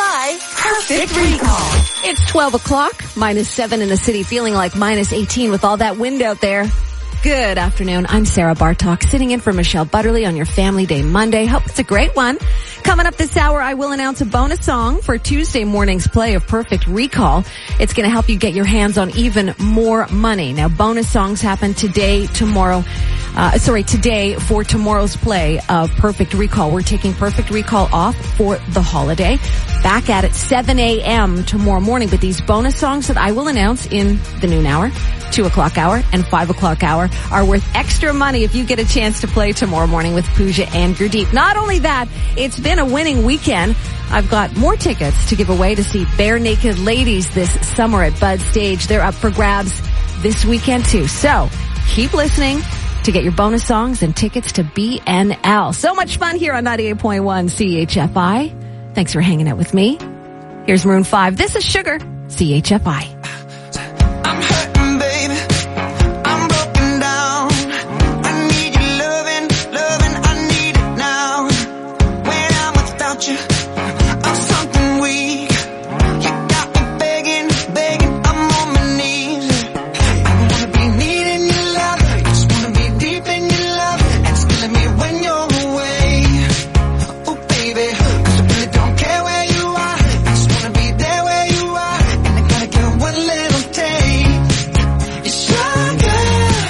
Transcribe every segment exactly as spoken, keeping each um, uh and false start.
I Perfect Recall. It's twelve o'clock, minus seven in the city, feeling like minus eighteen with all that wind out there. Good afternoon. I'm Sarah Bartok, sitting in for Michelle Butterly on your Family Day Monday. Hope it's a great one. Coming up this hour, I will announce a bonus song for Tuesday morning's play of Perfect Recall. It's going to help you get your hands on even more money. Now, bonus songs happen today, tomorrow, uh, sorry, today for tomorrow's play of Perfect Recall. We're taking Perfect Recall off for the holiday. Back at it seven a.m. tomorrow morning, but these bonus songs that I will announce in the noon hour, two o'clock hour, and five o'clock hour are worth extra money if you get a chance to play tomorrow morning with Pooja and Gurdeep. Not only that, it's been a winning weekend. I've got more tickets to give away to see Bare Naked Ladies this summer at Bud Stage. They're up for grabs this weekend too. So keep listening to get your bonus songs and tickets to B N L. So much fun here on ninety-eight point one C H F I. Thanks for hanging out with me. Here's Maroon five. This is Sugar, C H F I. I'm hurting, baby. I'm broken down. I need your loving, loving. I need it now. When I'm without you, I'm something weak. You got me begging, begging. I'm on my knees. I wanna be needing your love. I just wanna be deep in your love. And it's killing me when you're away. Oh, baby. Cause I really don't care where you are. I just wanna be there where you are. And I gotta get one little taste. It's sugar.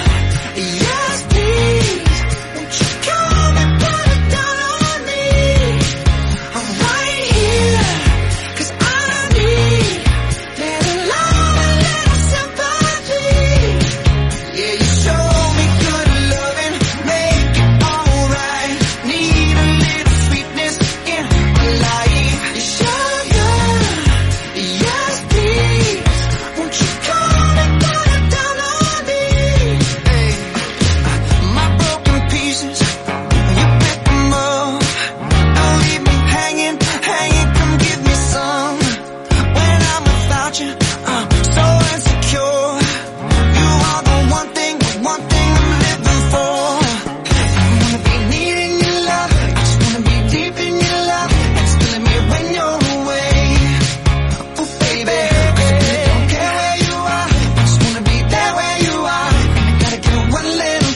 Yes, please. Won't you come and put it down on me? I'm right here. Cause I need little love and little sympathy. Yeah, you show me good loving. Make it alright. Need a little sweetness in my life. Sugar. Yes, please. Won't you come and put it down on me? Hey, my broken pieces, you pick them up. Don't leave me hanging, hanging. Come give me some. When I'm without you, I'm so insecure. You are the one thing, the one thing I'm living for. I wanna be needing your love. I just wanna be deep in your love. It's killing me when you're away. Oh, baby, 'cause I really don't care where you are. I just wanna be there where you are. And I gotta get one little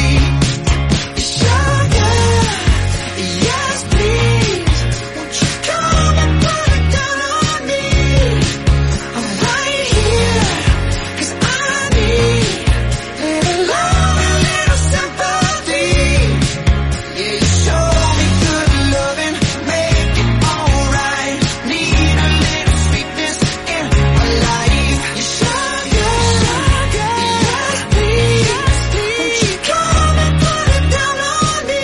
taste. Sugar, yes, please. Won't you come and put it down on me? I'm right here. 'Cause I need little love and little sympathy. Yeah, you show me good loving. Make it alright. Need a little sweetness in my life. Sugar, yes, please. Won't you come and put it down on me?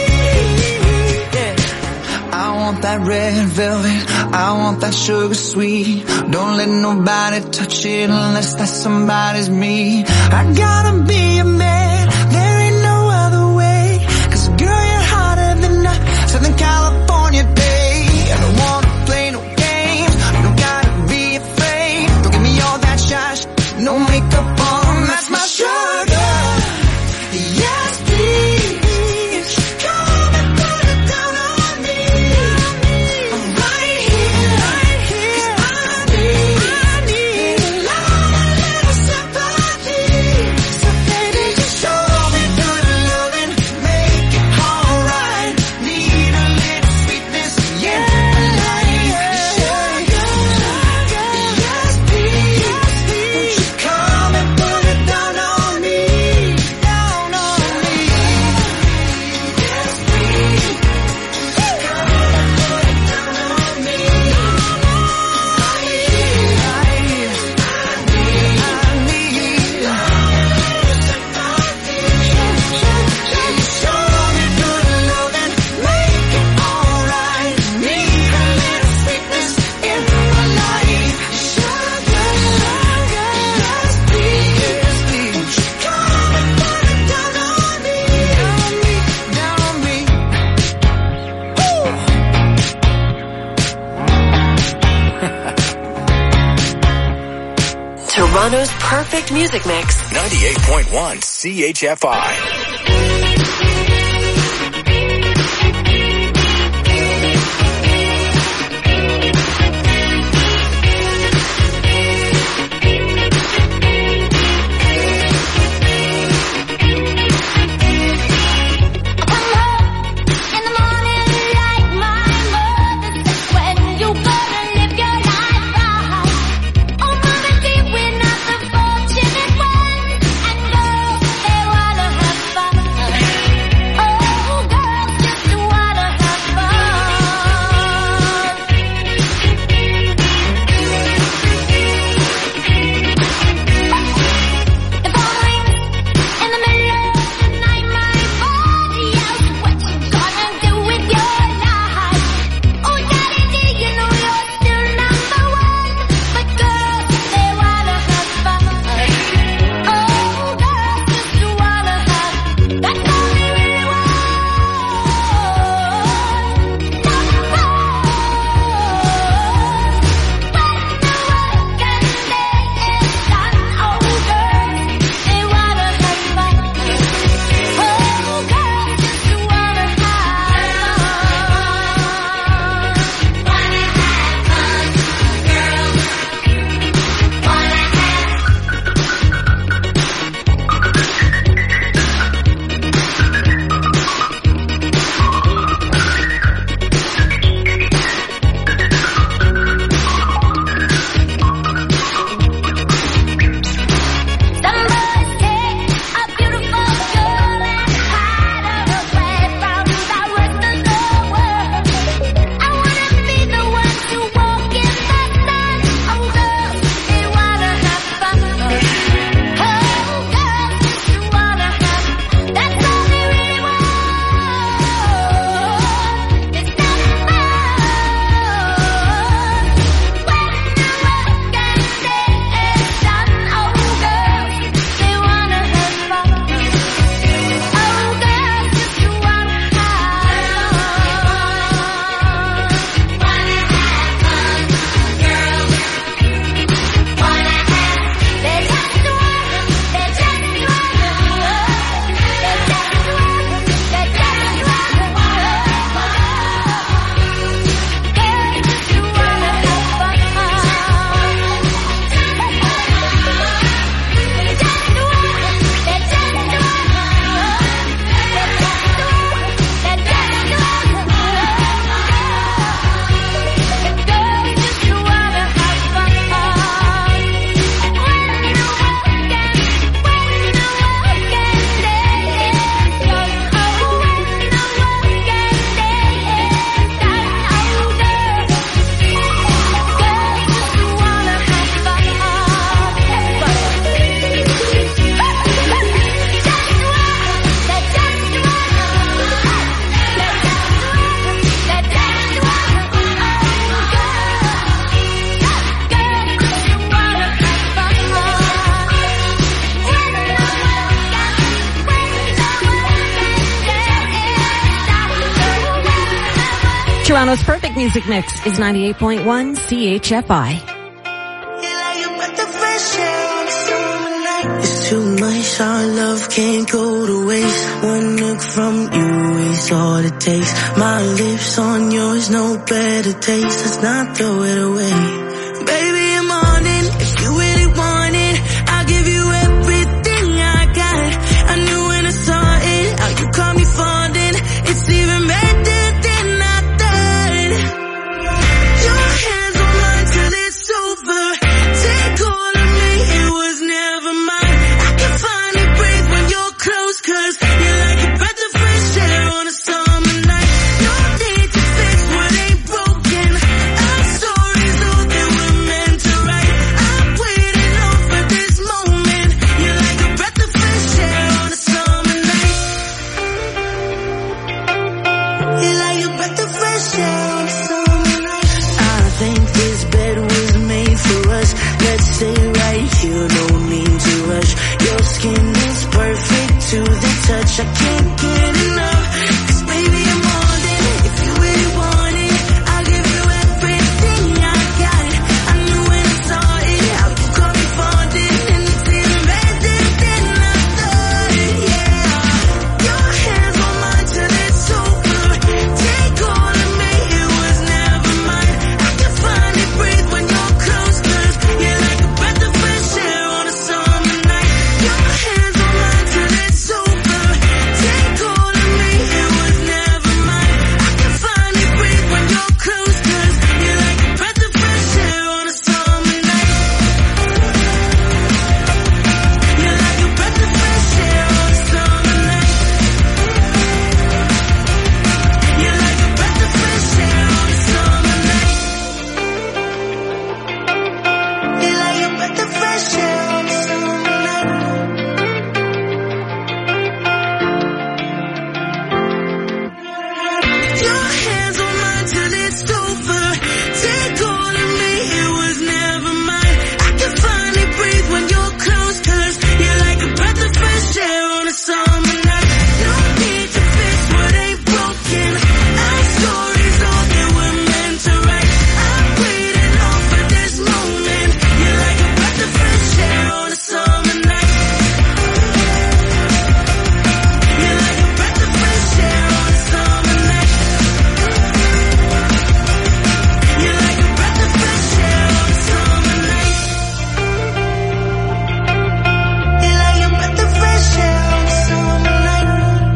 Yeah. I want that red velvet. I want that sugar sweet. Don't let nobody touch it unless that somebody's me. I gotta be a man. There ain't no other way. 'Cause girl, you're hotter than a Southern California day. I don't wanna play no games. You don't gotta be afraid. Don't give me all that shy sh- no makeup on. That's my sugar. Yes, please. Come and put it down on me. I'm right here. 'Cause I need love and little sympathy. So baby, just show me good loving. Make it alright. Need a little sweetness in my life. Sugar, yes, please. Won't you come and put it down on me? Down on me. Yes, please. Come and put it down on me. Right here. I need, I need love and little sympathy. You show me good loving. Make it alright. Need a little sweetness in my life. Sugar, yes, please. Won't you come and put it down on me? Down on me, down on me. Toronto's perfect music mix. ninety-eight point one C H F I. Toronto's perfect music mix is ninety-eight point one C H F I. It's too much, our love can't go to waste. One look from you is all it takes. My lips on yours, no better taste. Let's not throw it away. Baby, I'm on it. If you really want it, I'll give you everything I got. I knew when I saw it, how you caught me falling. It's even better than I thought. Your hands on mine till it's over. Take all of me, it was never mine. I can finally breathe when you're close, cause you're like a breath of fresh air on a summer night. No need to fix what ain't broken. Our stories all that we're meant to write. I'm waiting on for this moment. You're like a breath of fresh air on a summer night. You're like a breath of fresh air on a summer night. I think this bed was made for us. Let's stay right here, no need to rush. Your skin is perfect to the touch. I can't get enough, cause baby I'm on it. If you really want it, I'll give you everything I got. I knew when I saw it, how you caught me falling. And it's even better than I thought, yeah. Your hands on mine till it's over. Take all of me, it was never mine. I can finally breathe when you're close, cause you're like a breath of fresh air on a summer night. Your hands on mine till it's over. Take all of me, it was never mine. I can finally breathe when you're close, cause you're like a breath of fresh air on a summer night. You're like a breath of fresh air on a summer night. You're like a breath of fresh air on a summer night. You're like a breath of fresh air on a summer night. Your hands on mine till it's over. Take all of me, it was never mine. I can finally breathe when you're close, cause you're like a breath of fresh air on a summer night. No need to fix what ain't broken. Our stories all that we're meant to write. I'm waiting on for this moment. You're like a breath of fresh air on a summer night. You're like a breath of fresh air on a summer night. You're like a breath of fresh air on a summer night. You're like a breath of fresh air on a summer night.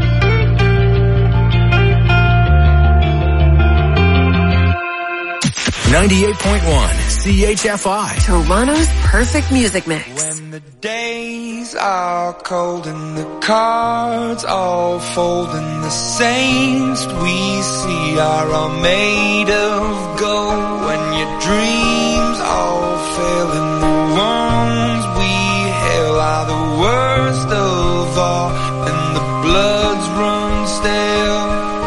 ninety-eight point one C H F I. Toronto's perfect music mix. When the days are cold and the cards all fold and the saints we see are all made of gold. When your dreams all fail and the ones we hail are the worst of all and the bloods run stale.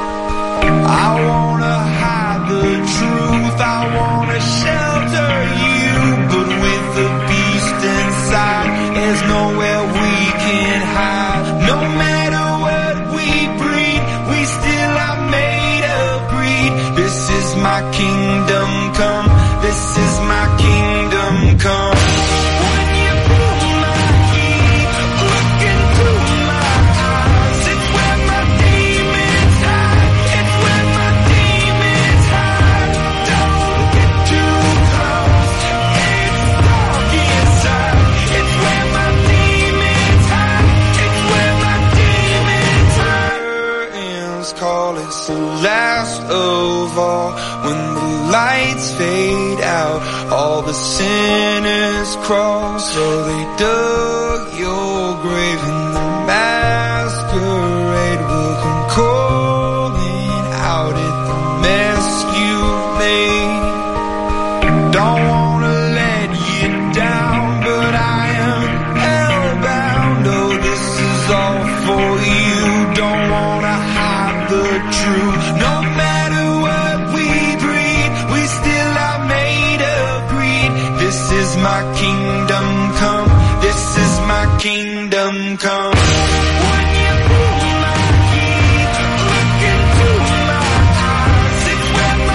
I wanna hide the truth, I wanna shelter you, but with the beast inside, there's nowhere we can hide. No matter what we breed, we still are made of greed. This is my kingdom come, this is my kingdom come. When you pull my key, look into my eyes, it's where my demons hide, it's where my demons hide. Don't get too close, it's dark inside, it's where my demons hide, it's where my demons hide. Curtains call, it's the last of all. When the lights fade out, all the sinners crawl. So they dug your grave and the masquerade will come calling out at the mess you made. Don't wanna let you down, but I am hellbound. Oh, this is all for you. Don't wanna hide the truth. No matter what we breed, we still are made of greed. This is my kingdom come, this is my kingdom come. When you pull my key, look into my eyes, it's where my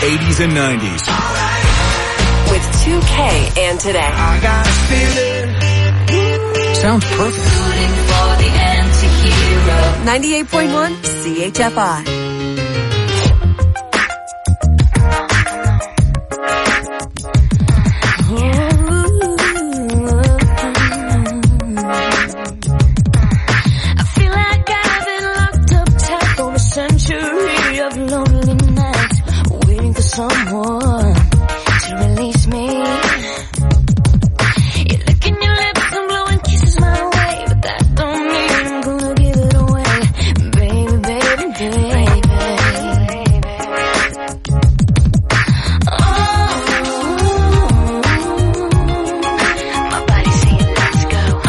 eighties and nineties. With two K and Today. I got a feeling. Sounds perfect. ninety-eight point one C H F I. I feel like I've been locked up tight for a century of lonely nights, waiting for someone to release me. You're licking your lips and blowing kisses my way, but that don't mean I'm gonna give it away, baby, baby, baby. Oh, my body's saying let's go. Oh,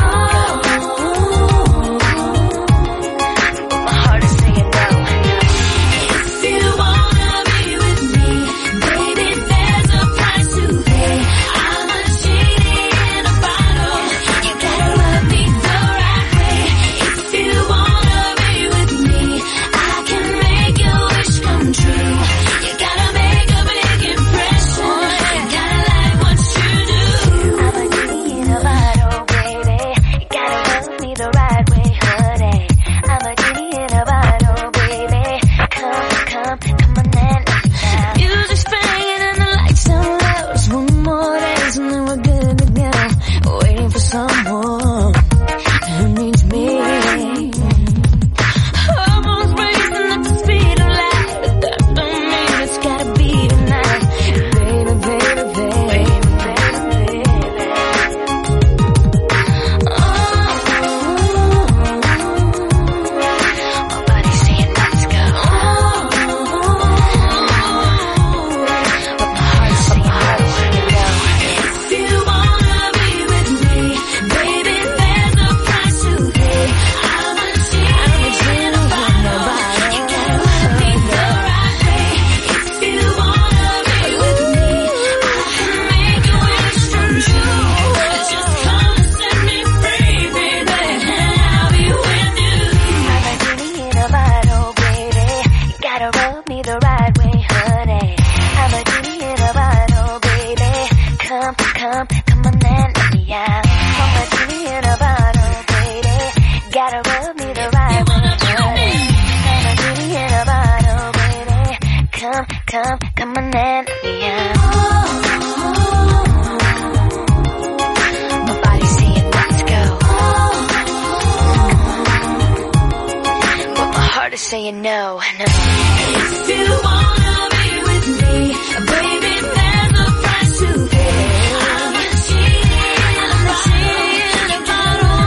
but my heart is saying no. If you wanna be with me, baby, there's a price to pay. I'm a genie in a bottle. You gotta love me the right way. If you wanna be with me, I can make your wish come true. You gotta make a big impression. You gotta like what you do. I'm a genie in a bottle, baby. You gotta love me the right way, honey. I'm a genie in a bottle, baby. Come, come, come on and let me down. Music's playing and the lights down low. Just one more dance and then we're good to go. Waiting for someone who needs me. Almost racing at the speed of light, but that don't mean it's gotta be tonight. Baby, baby, baby, baby, baby. Oh, my body's saying let's go. Oh, but my heart's saying no. If you wanna be with me, baby, there's a price to pay. I'm a genie in a bottle. You gotta love me the right way. If you wanna be with me, I can make your wish come true. Just come and set me free, baby, and I'll be with you. I'm a genie in a bottle, baby. You gotta rub me the right way, honey. I'm a genie in a bottle, baby. Come, come, come on and let me out. I'm a genie in a bottle, baby. Gotta rub me the right way, honey. I'm a genie in a bottle, baby. Come, come, come on and let me out. My body's saying let's go. But my heart is saying no, no. If you wanna be with me, baby, there's a price to pay. I'm a genie in a bottle.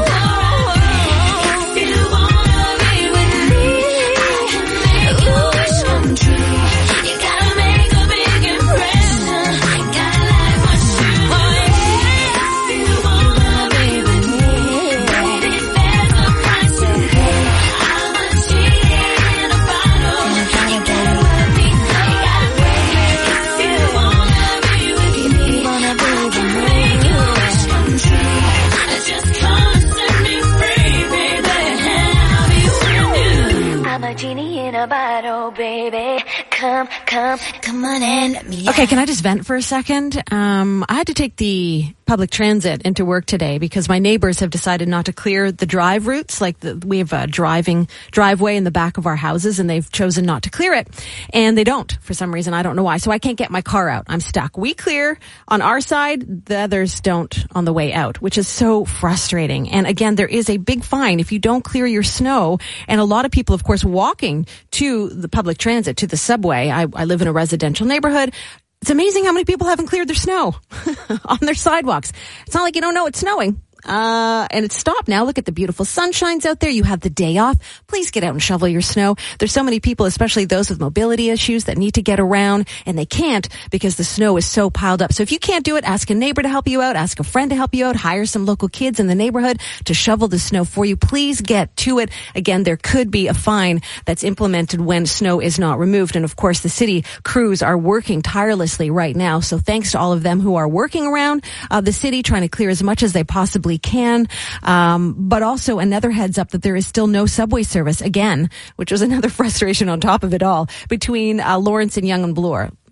If you wanna be with me, I can make your wish come true. You gotta make a big impression. Gotta like what you do. If you wanna be with me, baby, there's a price to pay. I'm a genie in a bottle. You gotta love me the right way. If you wanna be with me, I can make your wish come true. Just come and set me free, baby, and I'll be with you. I'm a genie in a bottle, baby. Come, come, come on and let me out. Okay, can I just vent for a second? Um, I had to take the public transit into work today because my neighbors have decided not to clear the drive routes. Like the, we have a driving driveway in the back of our houses, and they've chosen not to clear it. And they don't for some reason. I don't know why. So I can't get my car out. I'm stuck. We clear on our side. The others don't on the way out, which is so frustrating. And again, there is a big fine if you don't clear your snow. And a lot of people, of course, walking to the public transit, to the subway. I, I live in a residential neighborhood. It's amazing how many people haven't cleared their snow on their sidewalks. It's not like you don't know it's snowing. Uh, and it's stopped now. Look at the beautiful sunshines out there. You have the day off. Please get out and shovel your snow. There's so many people, especially those with mobility issues, that need to get around, and they can't because the snow is so piled up. So if you can't do it, ask a neighbor to help you out, ask a friend to help you out, hire some local kids in the neighborhood to shovel the snow for you. Please get to it. Again, there could be a fine that's implemented when snow is not removed. And of course, the city crews are working tirelessly right now. So thanks to all of them who are working around uh, the city, trying to clear as much as they possibly can. Um, but also another heads up that there is still no subway service again, which was another frustration on top of it all, between uh, Lawrence and Yonge and Bloor.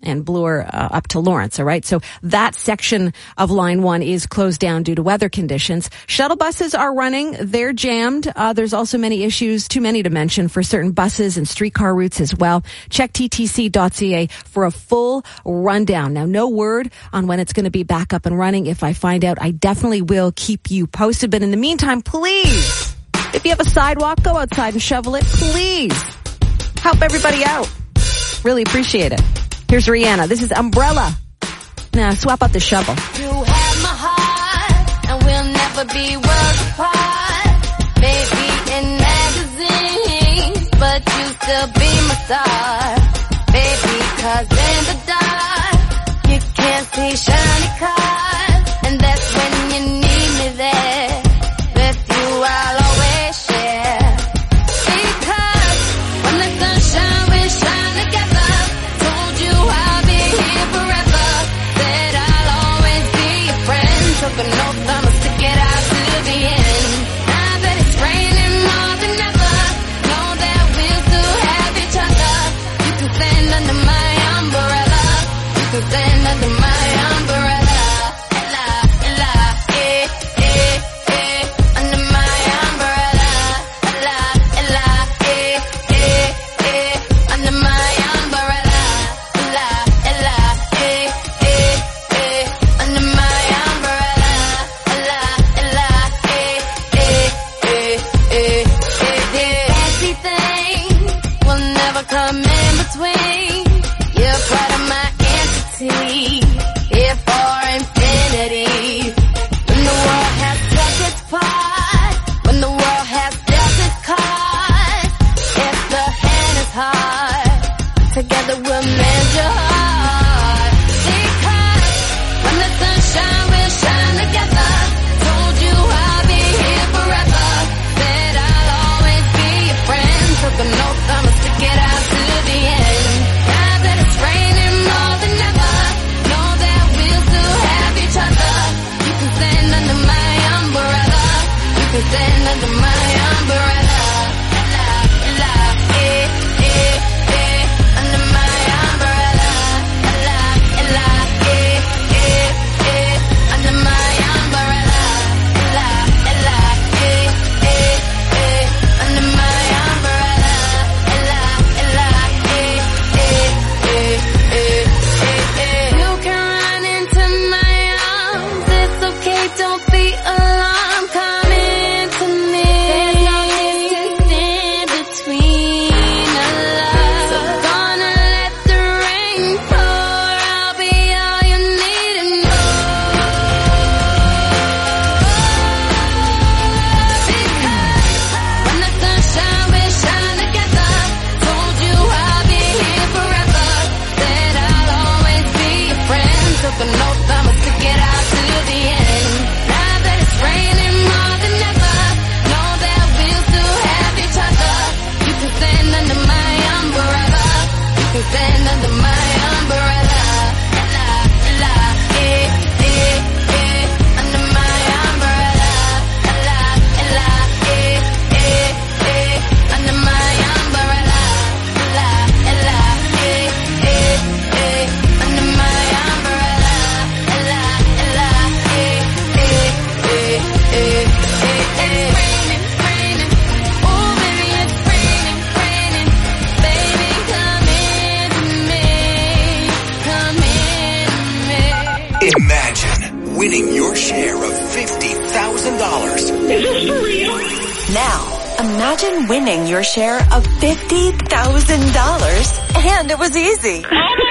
and Bloor uh, up to Lawrence, all right? So that section of Line one is closed down due to weather conditions. Shuttle buses are running. They're jammed. Uh, there's also many issues, too many to mention, for certain buses and streetcar routes as well. Check T T C dot C A for a full rundown. Now, no word on when it's going to be back up and running. If I find out, I definitely will keep you posted. But in the meantime, please, if you have a sidewalk, go outside and shovel it. Please help everybody out. Really appreciate it. Here's Rihanna. This is Umbrella. Now, swap out the shovel. You have my heart, and we'll never be worlds apart. Maybe in magazines, but you still be my star. Baby, 'cause in the dark, you can't see shiny cars, and that's when you need me there. With you, I'll always share. Because when the sunshine will shine together, told you I'll be here forever. Said I'll always be your friend. Took an oath, I'ma stick it out to the end. Now that it's raining more than ever, know that we'll still have each other. You can stand under my umbrella. You can stand under my umbrella. Ella, Ella, eh, eh, eh, under my umbrella. Ella, Ella, eh, eh, eh, under my umbrella. Ella, Ella, eh, eh, eh, under my umbrella. Ella, Ella, eh, eh, eh, eh, eh, eh. Fancy things will never come in between. You're part of my entity, here for infinity. When the world has struck its part, when the world has dealt its cards, if the hand is hard, together we'll mend your heart. Because when the sunshine will shine together, told you I'll be here forever. Said I'll always be your friend. Took an oath, I'ma stick it out to the end. Now that it's raining more than ever, know that we'll still have each other. You can stand under my umbrella. You can stand under my umbrella. Ella, Ella, eh, eh, eh, under my umbrella. Ella, Ella, eh, eh, eh, under my umbrella. Ella, Ella, eh, eh, eh, under my umbrella. Ella, Ella, eh, eh, eh, eh, eh, eh. You can run into my arms. It's okay, don't be alarmed. Come into me. There's no distance in between our love. So gonna let the rain pour. I'll be all you need and more. Because when the sunshine will shine together, told you I'll be here forever. Said I'll always be your friend. Took an oath, I'ma stick it out to the end. Now that it's raining more than ever, know that we'll still have each other. You can stand under my umbrella. You can stand under my umbrella. Ella, Ella, eh, eh, eh, under my umbrella. Ella, Ella, eh, eh, eh, under my umbrella. Ella, Ella, eh, eh, eh, under my umbrella. Ella, Ella, eh, eh, eh, eh, eh, eh. It's raining, raining. Oh, baby, it's raining, raining. Baby, come into me. Come into me. Imagine winning your share of fifty thousand dollars. Now, imagine winning your share of fifty thousand dollars and it was easy.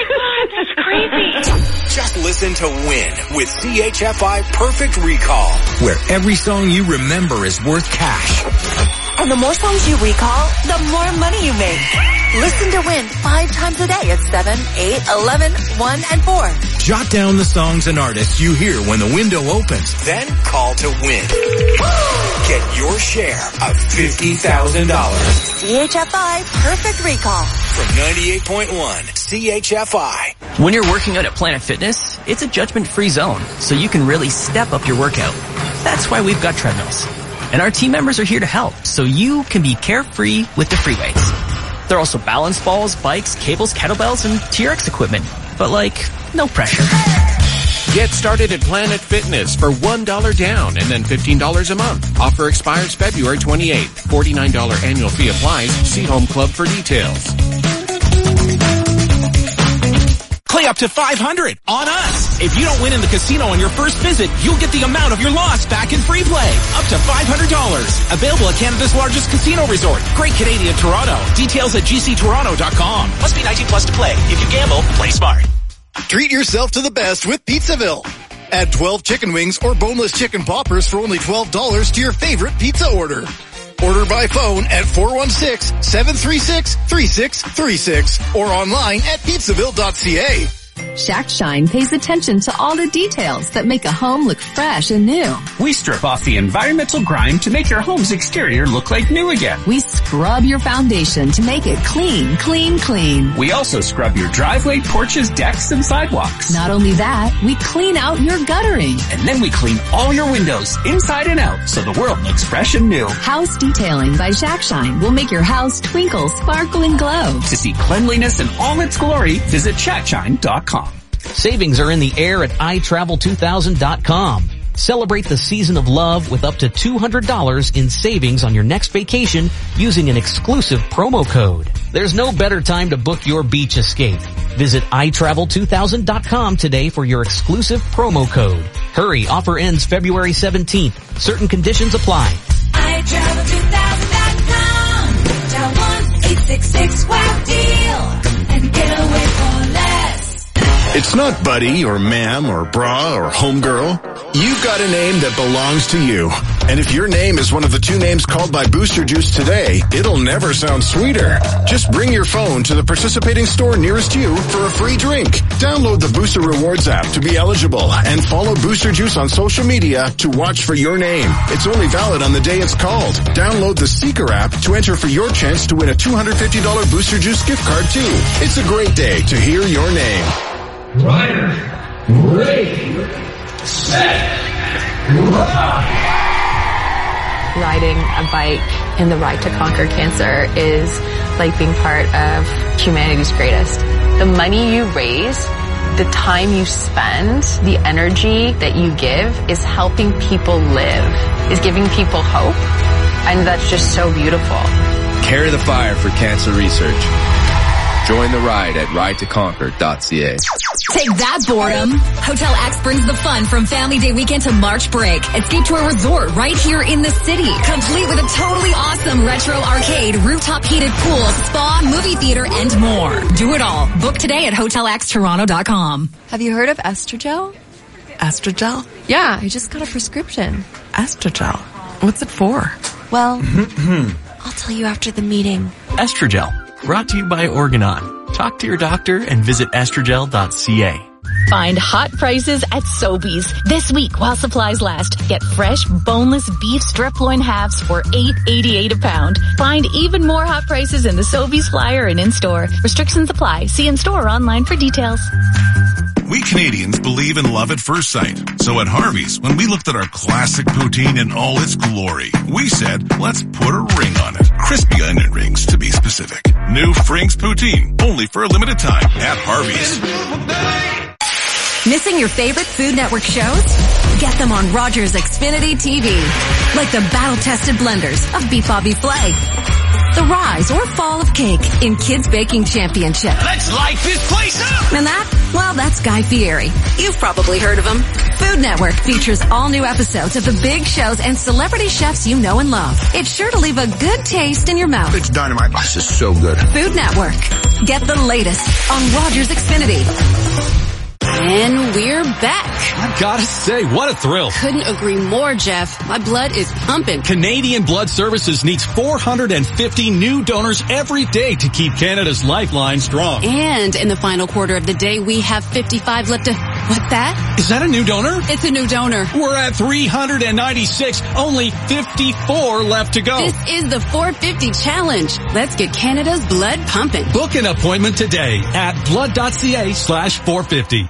Just listen to Win with C H F I Perfect Recall, where every song you remember is worth cash. And the more songs you recall, the more money you make. Listen to Win five times a day at seven, eight, eleven, one, and four. Jot down the songs and artists you hear when the window opens. Then call to win. Get your share of fifty thousand dollars. C H F I Perfect Recall. From ninety-eight point one C H F I. When you're working out at Planet Fitness, it's a judgment-free zone, so you can really step up your workout. That's why we've got treadmills. And our team members are here to help, so you can be carefree with the free weights. There are also balance balls, bikes, cables, kettlebells, and T R X equipment. But like, no pressure. Get started at Planet Fitness for one dollar down and then fifteen dollars a month. Offer expires February twenty-eighth. forty-nine dollars annual fee applies. See Home Club for details. Play up to five hundred on us. If you don't win in the casino on your first visit, you'll get the amount of your loss back in free play. Up to five hundred dollars. Available at Canada's largest casino resort. Great Canadian Toronto. Details at g c toronto dot com. Must be nineteen plus to play. If you gamble, play smart. Treat yourself to the best with Pizzaville. Add twelve chicken wings or boneless chicken poppers for only twelve dollars to your favorite pizza order. Order by phone at four one six, seven three six, three six three six or online at pizzaville dot c a. Shack Shine pays attention to all the details that make a home look fresh and new. We strip off the environmental grime to make your home's exterior look like new again. We scrub your foundation to make it clean, clean, clean. We also scrub your driveway, porches, decks, and sidewalks. Not only that, we clean out your guttering. And then we clean all your windows inside and out so the world looks fresh and new. House detailing by Shack Shine will make your house twinkle, sparkle, and glow. To see cleanliness in all its glory, visit shack shine dot com. Savings are in the air at i travel two thousand dot com. Celebrate the season of love with up to two hundred dollars in savings on your next vacation using an exclusive promo code. There's no better time to book your beach escape. Visit i travel two thousand dot com today for your exclusive promo code. Hurry, offer ends February seventeenth. Certain conditions apply. i travel two thousand dot com. Dial one eight six six wow deal and get away for less. It's not buddy or ma'am or bra or homegirl. You've got a name that belongs to you. And if your name is one of the two names called by Booster Juice today, it'll never sound sweeter. Just bring your phone to the participating store nearest you for a free drink. Download the Booster Rewards app to be eligible and follow Booster Juice on social media to watch for your name. It's only valid on the day it's called. Download the Seeker app to enter for your chance to win a two hundred fifty dollars Booster Juice gift card too. It's a great day to hear your name. Rider, ready, set, Riding a bike in the Ride to Conquer Cancer is like being part of humanity's greatest. The money you raise, the time you spend, the energy that you give is helping people live, is giving people hope, and that's just so beautiful. Carry the fire for cancer research. Join the ride at ride to conquer dot c a. Take that, boredom. Hotel X brings the fun from Family Day weekend to March break. Escape to a resort right here in the city, complete with a totally awesome retro arcade, rooftop heated pool, spa, movie theater, and more. Do it all. Book today at hotel x toronto dot com. Have you heard of Estrogel? Estrogel? Yeah, I just got a prescription. Estrogel? What's it for? Well, I'll tell you after the meeting. Estrogel. Brought to you by Organon. Talk to your doctor and visit estrogel dot c a. Find hot prices at Sobeys. This week while supplies last, get fresh, boneless beef strip loin halves for eight eighty-eight a pound. Find even more hot prices in the Sobeys flyer and in-store. Restrictions apply. See in-store or online for details. We Canadians believe in love at first sight. So at Harvey's, when we looked at our classic poutine in all its glory, we said, let's put a ring on it. Crispy onion rings, to be specific. New Frank's Poutine, only for a limited time at Harvey's. Missing your favorite Food Network shows? Get them on Rogers Xfinity T V. Like the battle-tested blenders of Beef Bobby Flay, the rise or fall of cake in Kids Baking Championship. Let's light this place up! And that, well, that's Guy Fieri. You've probably heard of him. Food Network features all new episodes of the big shows and celebrity chefs you know and love. It's sure to leave a good taste in your mouth. It's dynamite. This is so good. Food Network. Get the latest on Rogers Xfinity. And we're back. I gotta say, what a thrill. Couldn't agree more, Jeff. My blood is pumping. Canadian Blood Services needs four hundred fifty new donors every day to keep Canada's lifeline strong. And in the final quarter of the day, we have fifty-five left to... What, that? Is that a new donor? It's a new donor. We're at three hundred ninety-six, only fifty-four left to go. This is the four fifty challenge. Let's get Canada's blood pumping. Book an appointment today at blood.ca slash 450.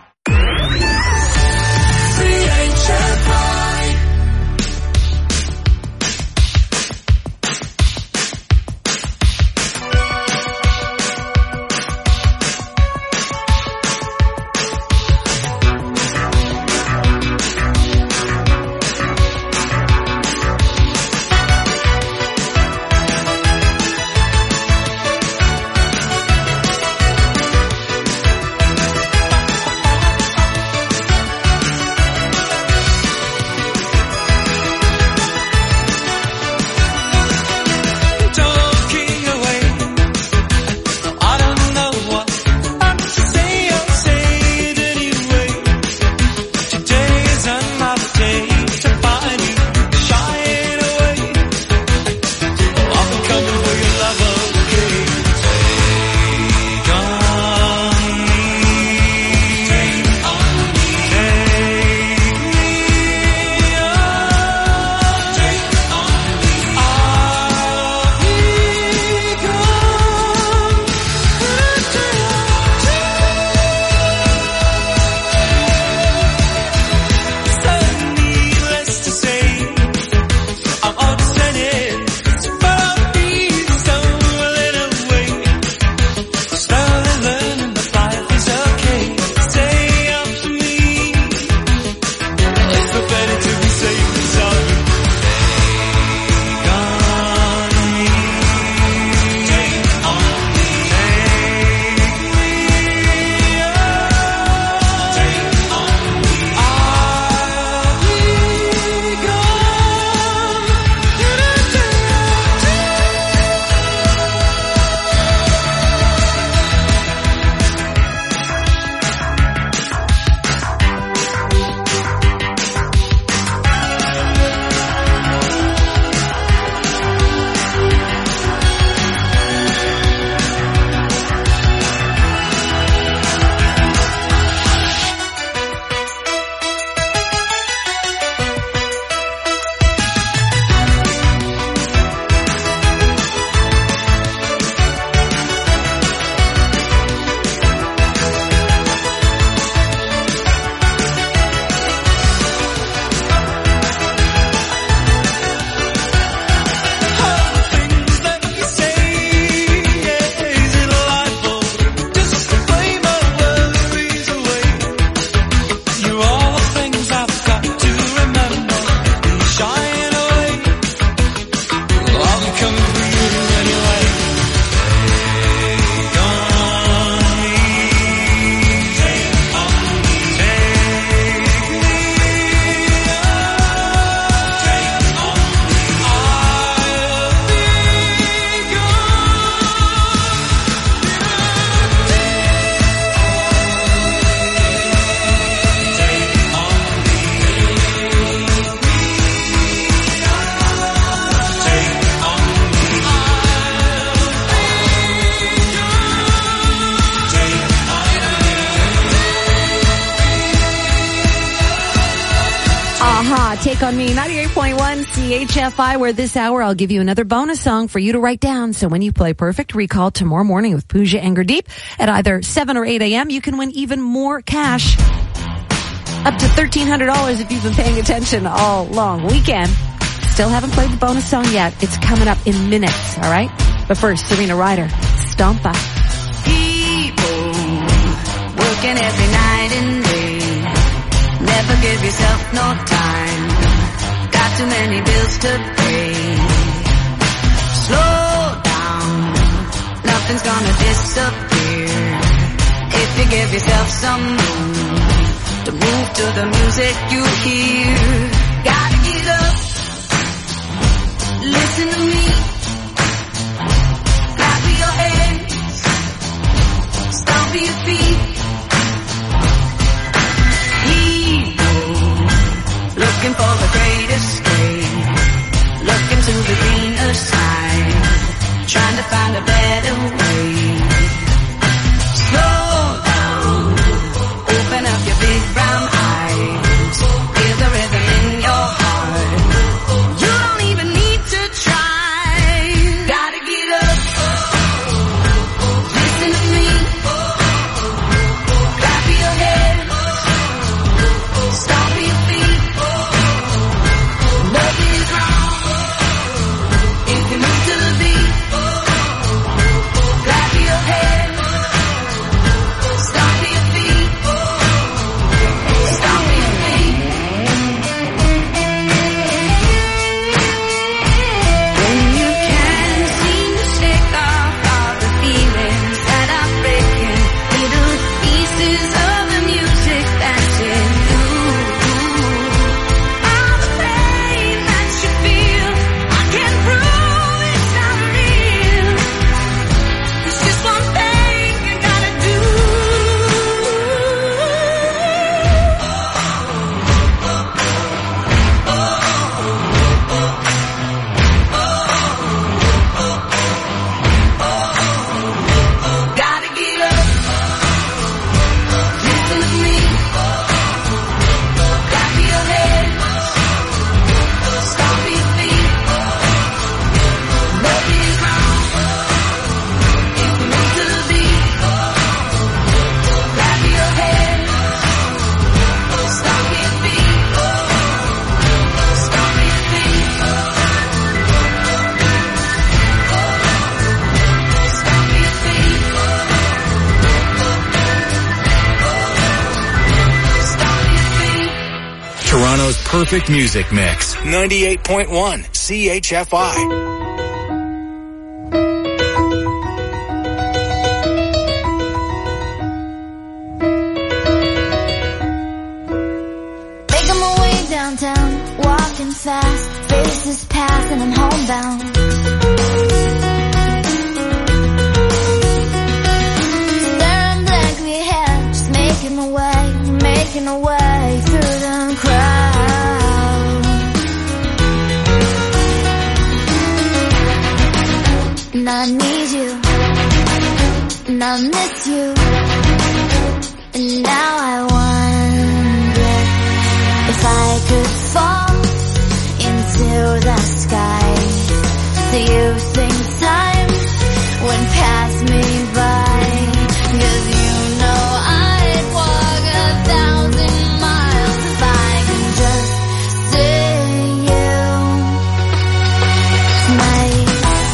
on Me, ninety-eight point one C H F I, where this hour I'll give you another bonus song for you to write down. So when you play Perfect Recall tomorrow morning with Pooja and Gurdeep at either seven or eight a.m., you can win even more cash. Up to thirteen hundred dollars if you've been paying attention all long weekend. Still haven't played the bonus song yet. It's coming up in minutes, all right? But first, Serena Ryder, Stompa. People working every night and day. Never give yourself no time. Got too many bills to pay. Slow down. Nothing's gonna disappear if you give yourself some room to move to the music you hear. Gotta get up. Listen to me. Clap your hands. Stomp your feet. Looking for the great escape. Looking to the greener side. Trying to find a better way. Slow down. Open up your big brown eyes. Feel the rhythm in your heart. You don't even need to try. Gotta get up. Listen to me. Clap your hands. Stomp your feet. Nothing's wrong if you move to the beat. Clap your hands. Stomp your feet. Stomp your feet. When you can't seem to shake off all the feelings that are breaking, little pieces of the music dancing through. All the pain that you feel, I can't prove it's not real. There's just one thing you gotta do. Gotta get up. Listen to me. Clap your hands. Stomp your feet. Nothing's wrong if you move to the beat. Clap your hands. Stomp your feet. Stomp your feet. Stomp your feet. Stomp your feet. Toronto's perfect music mix. ninety-eight point one C H F I. Making my way downtown, walking fast, faces pass and I'm homebound. Staring blankly ahead, just making my way, making my way through the crowd. And I need you, and I miss you, and now I wonder if I could fall into the sky. Do you think time would pass me by? 'Cause you know I'd walk a thousand miles if I can just see you tonight.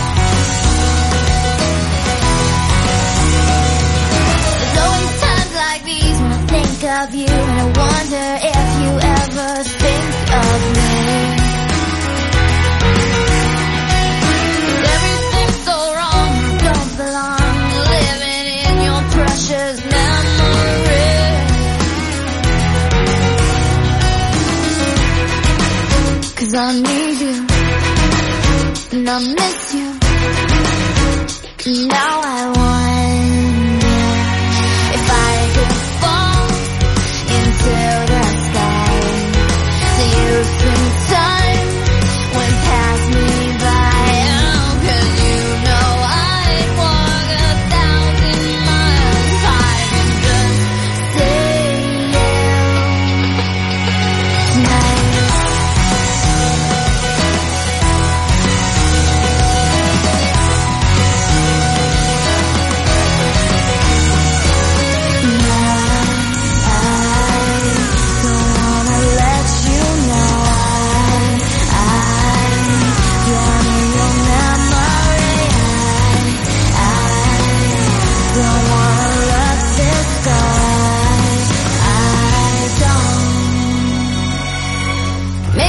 There's always times like these when I think of you, and I wonder if you ever think of me. 'Cause everything's so wrong, you don't belong, living in your precious memory. 'Cause I need you, and I miss you, and now I wonder if I could fall into the sky. Do you think time would pass me by? Oh, 'cause you know I'd walk a thousand miles if I could just see you tonight.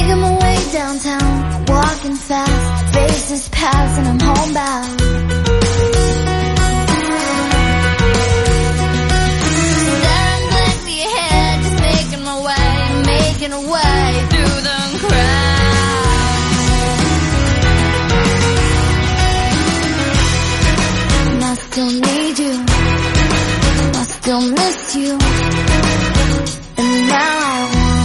Making my way downtown, walking fast, faces pass and I'm homebound. Staring blankly ahead, just making my way, making a way through the crowd. And I still need you, I still miss you, and now I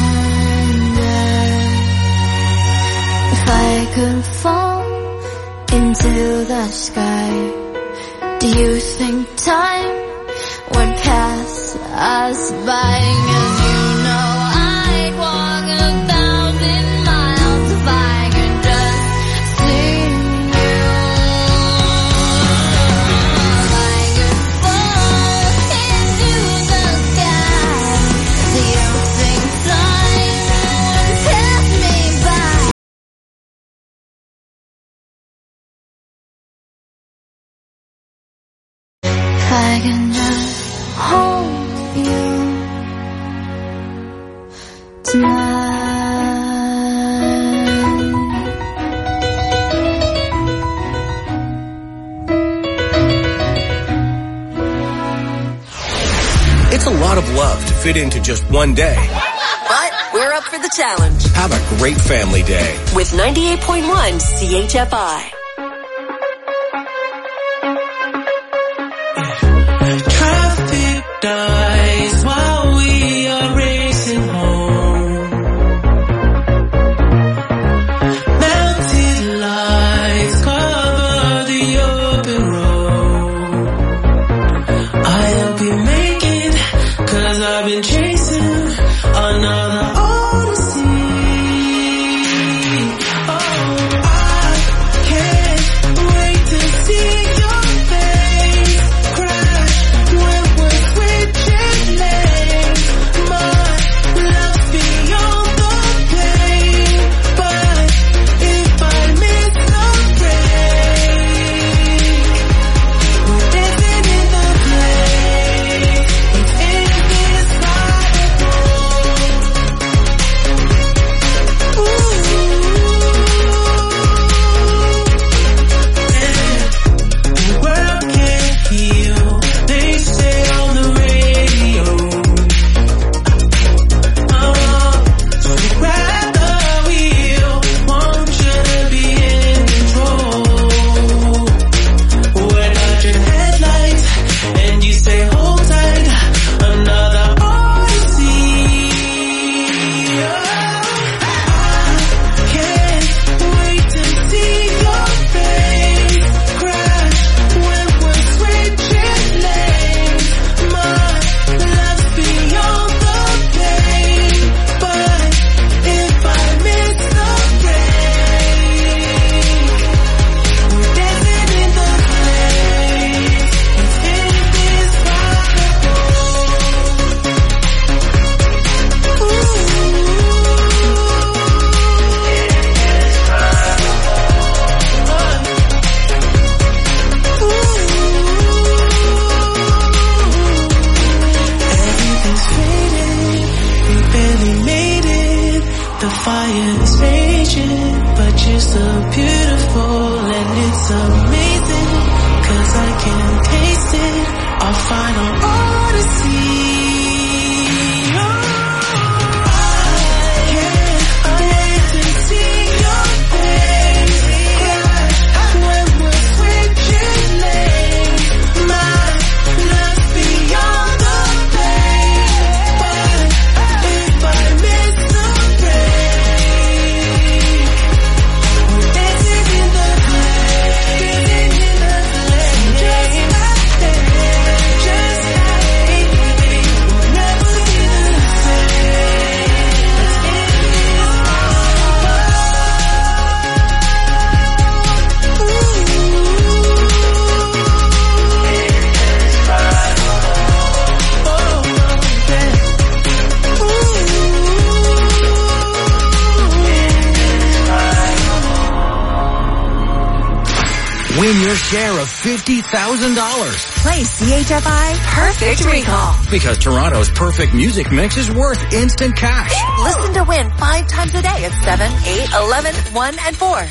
if I could fall into the sky, do you think time would pass us by? 'Cause you know I'd walk a thousand miles if I could just see you. If I could fall into the sky, do you think time would pass me by? If I can just hold you tonight. It's a lot of love to fit into just one day. But we're up for the challenge. Have a great family day. With ninety-eight point one C H F I. Traffic dies while we are racing home. Mounted lights cover the open road. I'll be making, 'cause I've been chasing another odyssey. Oh, I can't wait to see your face crash when we're switching lanes. My love's beyond the pain, but if I miss the break, we're dancing in the place. It's indescribable. The world can't heal, they say on the radio. Oh, so grab the wheel, want you to be in control. When out your headlights and you say hold tight, another odyssey. I can't wait to see your face crash when we're switching lanes. My love's beyond the pain, but if I miss the break, we're dancing in the place. It's Everything's fading, we barely made it. The fire is raging, but you're so beautiful and it's amazing. 'Cause I can taste it, our final odyssey. I can't wait to see your face crash when we're switching lanes. My love's beyond the pain, but if I miss the break, we're dancing in the place, dancing in the place, just like that, just like Win your share of fifty thousand dollars. Play C H F I Perfect Recall. Because Toronto's perfect music mix is worth instant cash. Listen to win five times a day at seven, eight, eleven, one, and four.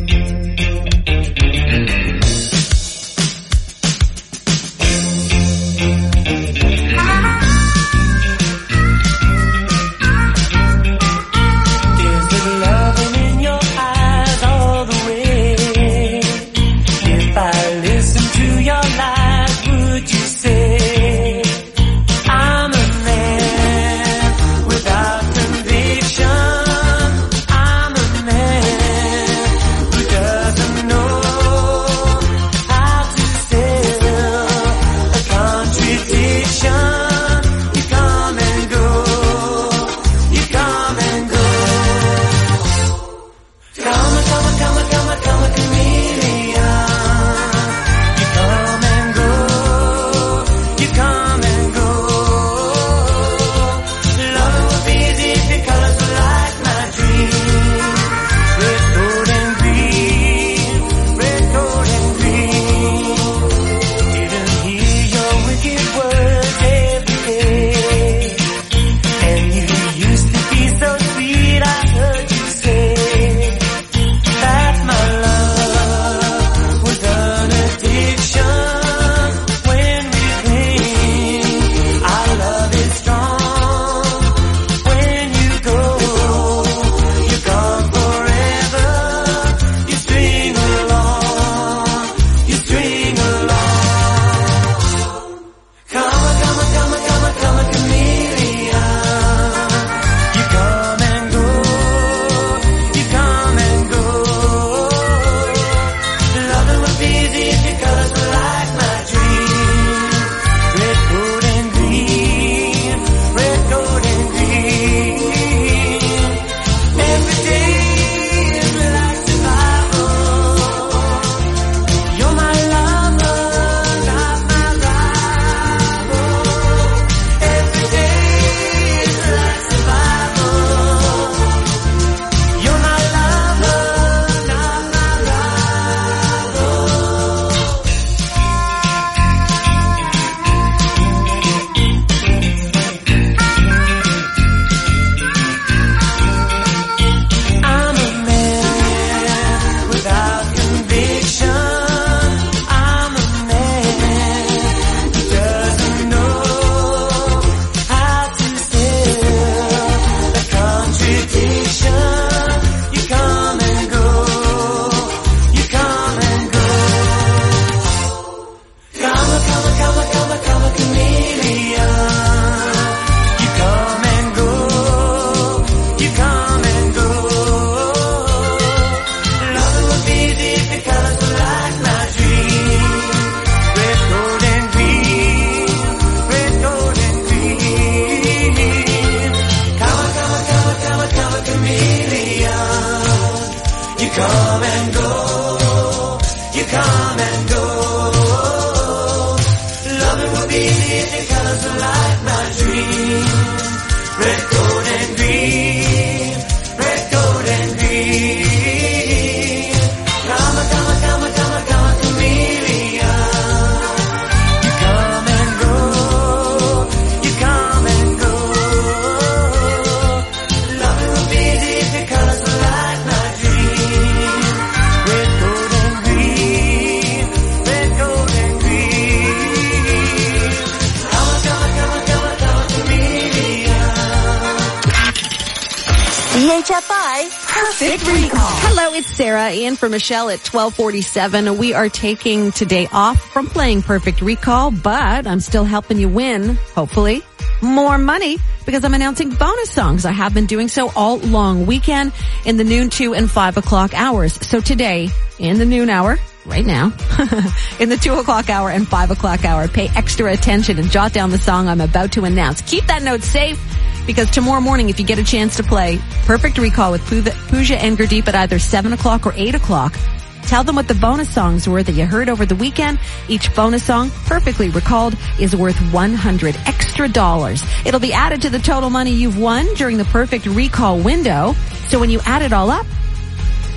In for Michelle at twelve forty-seven. We are taking today off from playing Perfect Recall, but I'm still helping you win, hopefully, more money because I'm announcing bonus songs. I have been doing so all long weekend in the noon, two, and five o'clock hours. So today, in the noon hour, right now, in the two o'clock hour and five o'clock hour, pay extra attention and jot down the song I'm about to announce. Keep that note safe. Because tomorrow morning, if you get a chance to play Perfect Recall with Pooja and Gurdeep at either seven o'clock or eight o'clock, tell them what the bonus songs were that you heard over the weekend. Each bonus song, perfectly recalled, is worth one hundred extra dollars. It'll be added to the total money you've won during the Perfect Recall window. So when you add it all up,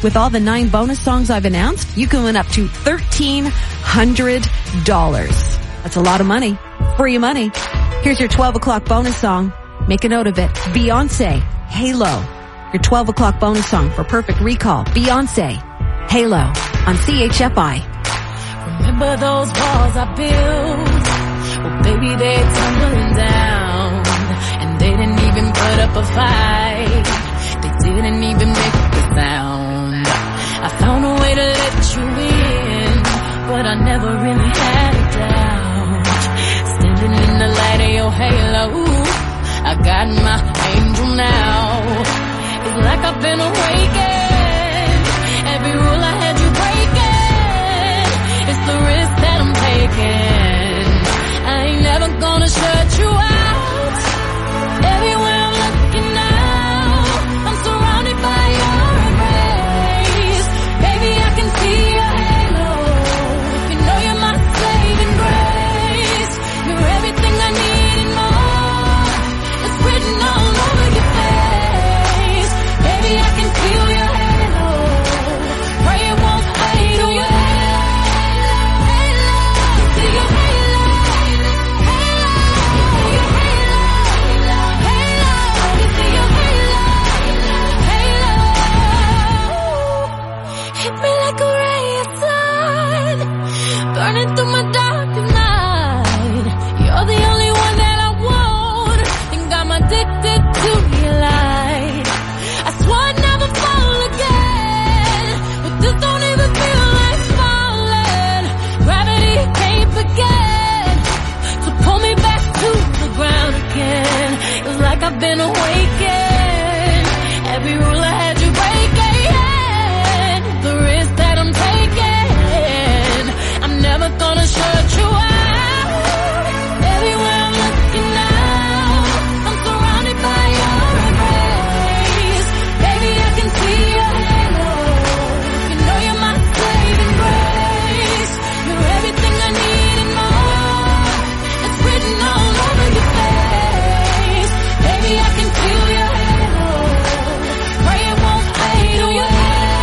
With all the nine bonus songs I've announced, you can win up to thirteen hundred dollars. That's a lot of money. Free money. Here's your twelve o'clock bonus song. Make a note of it. Beyonce, Halo. Your twelve o'clock bonus song for Perfect Recall. Beyonce, Halo on C H F I. Remember those walls I built? Well, baby, they're tumbling down. And they didn't even put up a fight. They didn't even make a sound. I found a way to let you in, but I never really had a doubt. Standing in the light of your halo, I got my angel now. It's like I've been awakened. Every rule I had you breaking. It's the risk that I'm taking. I ain't never gonna shut you out. Everywhere I'm looking now, I'm surrounded by your embrace. Baby, I can see your halo. You know you're my saving grace. You're everything I need and more. It's written all over your face. Baby, I can feel your halo. Pray it won't fade away. See your halo. Hit me like a ray of sun, burning through my darkest night. You're the only one that I want, think I'm addicted to your light. I swore I'd never fall again, but this don't even feel like falling. Gravity can't begin to pull me back to the ground again. It's like I've been awakened. Every rule I had you breaking. The risk that I'm taking, I'm never gonna shut you out. Everywhere I'm looking now, I'm surrounded by your embrace. Baby, I can see your halo. You know you're my saving grace. You're everything I need and more. It's written all over your face. Baby, I can feel your halo. Pray it won't fade away.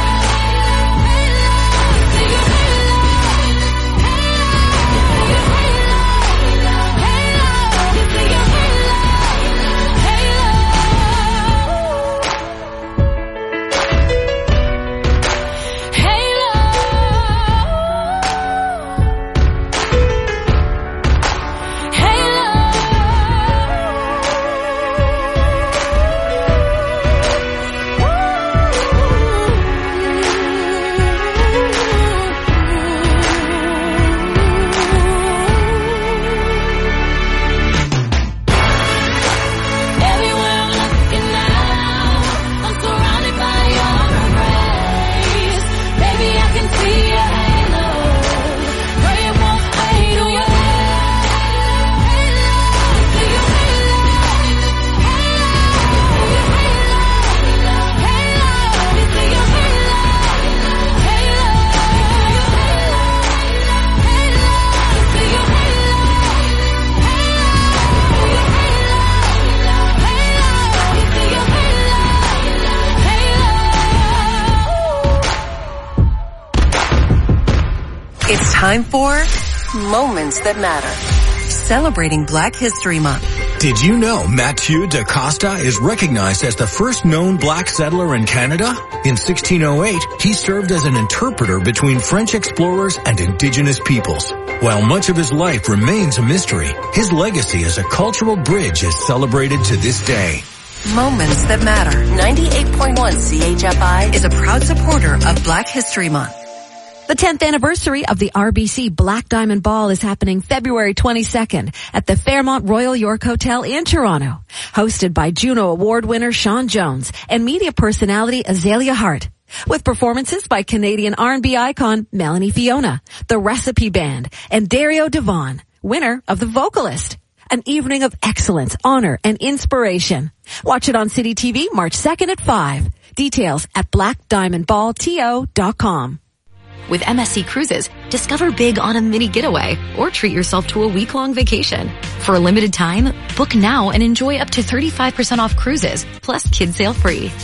It's time for Moments That Matter, celebrating Black History Month. Did you know Mathieu da Costa is recognized as the first known black settler in Canada? In sixteen oh eight, he served as an interpreter between French explorers and indigenous peoples. While much of his life remains a mystery, his legacy as a cultural bridge is celebrated to this day. Moments That Matter. ninety-eight point one C H F I is a proud supporter of Black History Month. The tenth anniversary of the R B C Black Diamond Ball is happening February twenty-second at the Fairmont Royal York Hotel in Toronto. Hosted by Juno Award winner Sean Jones and media personality Azalea Hart. With performances by Canadian R and B icon Melanie Fiona, The Recipe Band, and Dario Devon, winner of The Vocalist. An evening of excellence, honor, and inspiration. Watch it on City T V March second at five. Details at black diamond ball to dot com. With M S C Cruises, discover big on a mini getaway or treat yourself to a week-long vacation. For a limited time, book now and enjoy up to thirty-five percent off cruises, plus kids sail free.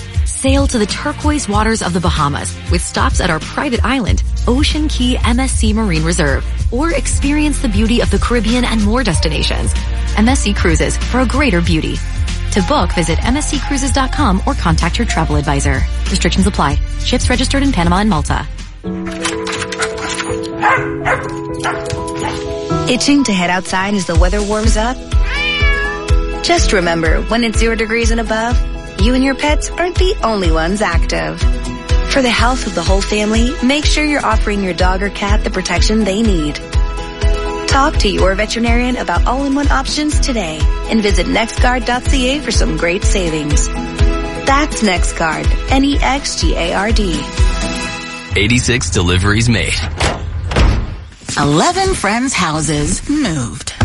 Sail to the turquoise waters of the Bahamas with stops at our private island, Ocean Key M S C Marine Reserve. Or experience the beauty of the Caribbean and more destinations. M S C Cruises, for a greater beauty. To book, visit m s c cruises dot com or contact your travel advisor. Restrictions apply. Ships registered in Panama and Malta. Itching to head outside as the weather warms up? Just remember, when it's zero degrees and above, you and your pets aren't the only ones active. For the health of the whole family, make sure you're offering your dog or cat the protection they need. Talk to your veterinarian about all-in-one options today and visit nextguard dot c a for some great savings. That's NextGuard, N E X G A R D. eighty-six deliveries made. Eleven friends' houses moved.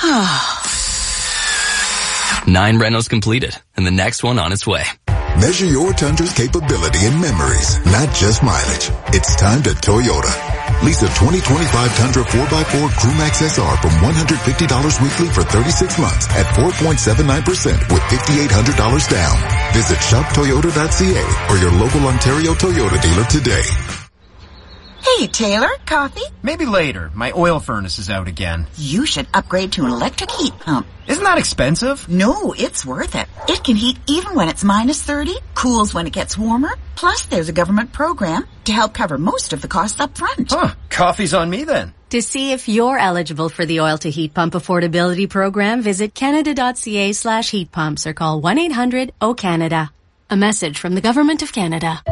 Nine renos completed, and the next one on its way. Measure your Tundra's capability in memories, not just mileage. It's time to Toyota. Lease a twenty twenty-five Tundra four by four Crewmax S R from one hundred fifty dollars weekly for thirty-six months at four point seven nine percent with five thousand eight hundred dollars down. Visit shop toyota dot c a or your local Ontario Toyota dealer today. Hey, Taylor, coffee? Maybe later. My oil furnace is out again. You should upgrade to an electric heat pump. Isn't that expensive? No, it's worth it. It can heat even when it's minus thirty, cools when it gets warmer. Plus, there's a government program to help cover most of the costs up front. Huh, coffee's on me then. To see if you're eligible for the Oil to Heat Pump Affordability Program, visit canada dot c a slash heat pumps or call one eight hundred O Canada. A message from the Government of Canada.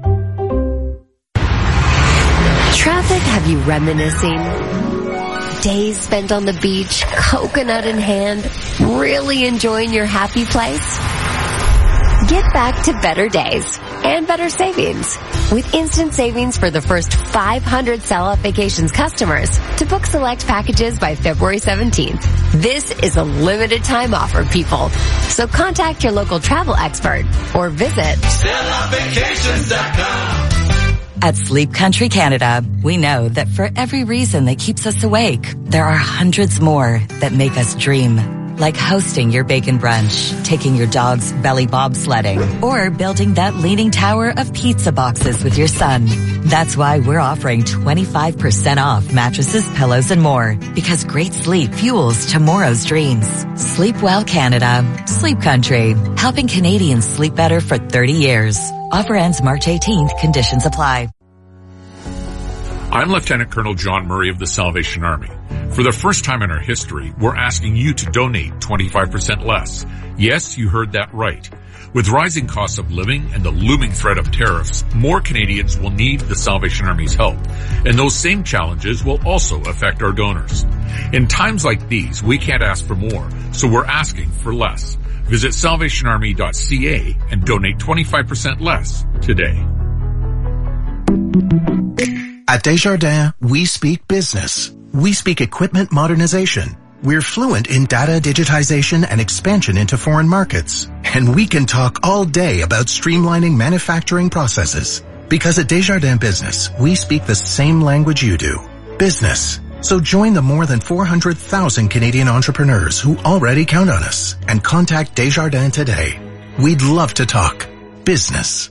Traffic have you reminiscing? Days spent on the beach, coconut in hand, really enjoying your happy place? Get back to better days and better savings with instant savings for the first five hundred Sell Out Vacations customers to book select packages by February seventeenth. This is a limited time offer, people. So contact your local travel expert or visit sell out vacations dot com. At Sleep Country Canada, we know that for every reason that keeps us awake, there are hundreds more that make us dream. Like hosting your bacon brunch, taking your dog's belly bobsledding, or building that leaning tower of pizza boxes with your son. That's why we're offering twenty-five percent off mattresses, pillows, and more. Because great sleep fuels tomorrow's dreams. Sleep well, Canada. Sleep Country. Helping Canadians sleep better for thirty years. Offer ends March eighteenth. Conditions apply. I'm Lieutenant Colonel John Murray of the Salvation Army. For the first time in our history, we're asking you to donate twenty-five percent less. Yes, you heard that right. With rising costs of living and the looming threat of tariffs, more Canadians will need the Salvation Army's help. And those same challenges will also affect our donors. In times like these, we can't ask for more, so we're asking for less. Visit salvation army dot c a and donate twenty-five percent less today. At Desjardins, we speak business. We speak equipment modernization. We're fluent in data digitization and expansion into foreign markets. And we can talk all day about streamlining manufacturing processes. Because at Desjardins Business, we speak the same language you do. Business. So join the more than four hundred thousand Canadian entrepreneurs who already count on us and contact Desjardins today. We'd love to talk business.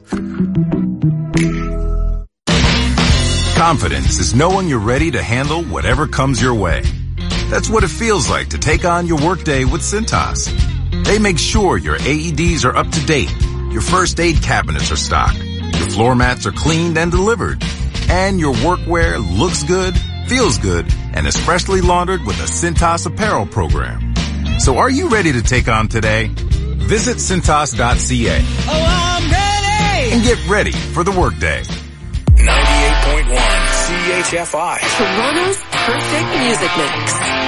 Confidence is knowing you're ready to handle whatever comes your way. That's what it feels like to take on your workday with Cintas. They make sure your A E Ds are up to date, your first aid cabinets are stocked, your floor mats are cleaned and delivered, and your workwear looks good, feels good, and is freshly laundered with a Cintas apparel program. So are you ready to take on today? Visit cintas dot c a. Oh, I'm ready! And get ready for the workday. ninety-eight point one C H F I. Toronto's perfect music mix.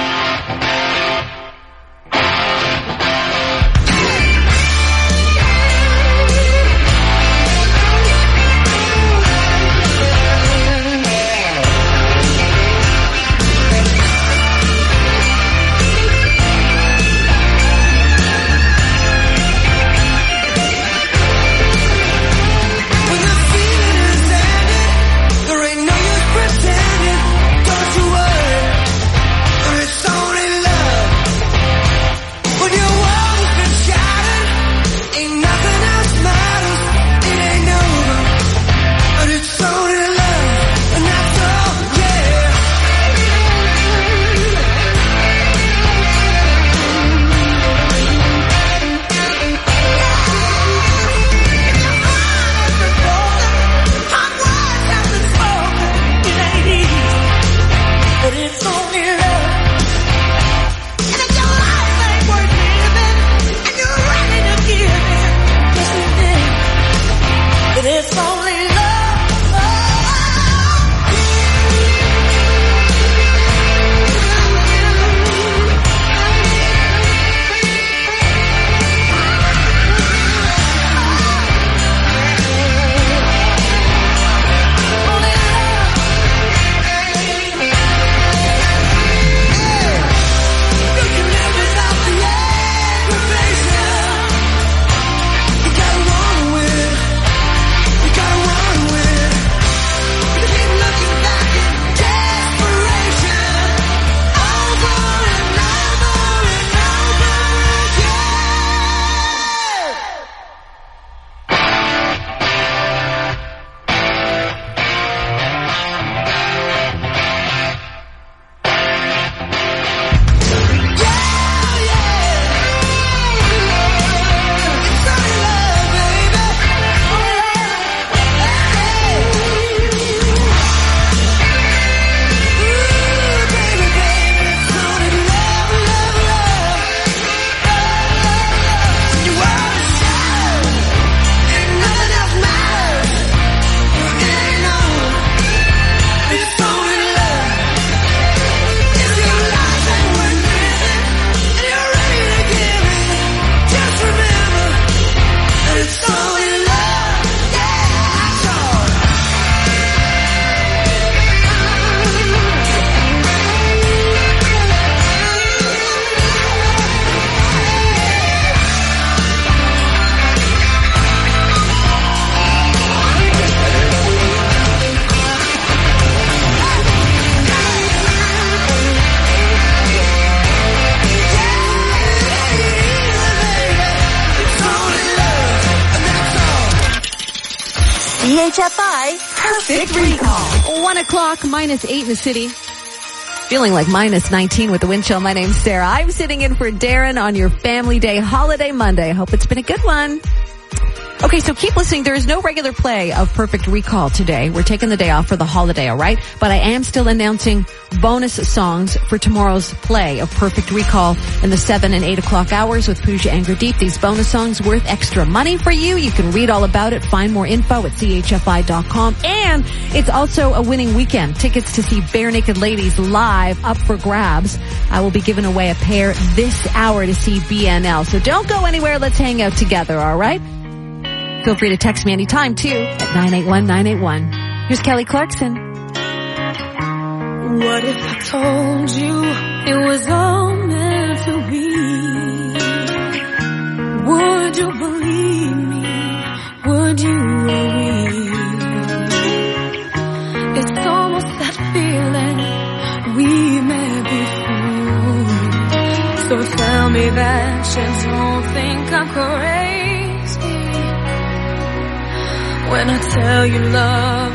H F I Perfect Recall. One o'clock, minus eight in the city. Feeling like minus nineteen with the wind chill. My name's Sarah. I'm sitting in for Darren on your Family Day Holiday Monday. I hope it's been a good one. Okay, so keep listening. There is no regular play of Perfect Recall today. We're taking the day off for the holiday, all right? But I am still announcing bonus songs for tomorrow's play of Perfect Recall in the seven and eight o'clock hours with Pooja and Gurdeep. These bonus songs worth extra money for you. You can read all about it. Find more info at C H F I dot com. And it's also a winning weekend. Tickets to see Bare Naked Ladies live up for grabs. I will be giving away a pair this hour to see B N L. So don't go anywhere. Let's hang out together, all right? Feel free to text me anytime, too, at nine eight one nine eight one. Here's Kelly Clarkson. What if I told you it was all meant to be? Would you believe me? Would you agree? It's almost that feeling we may be through. So tell me that you don't think I'm crazy when I tell you love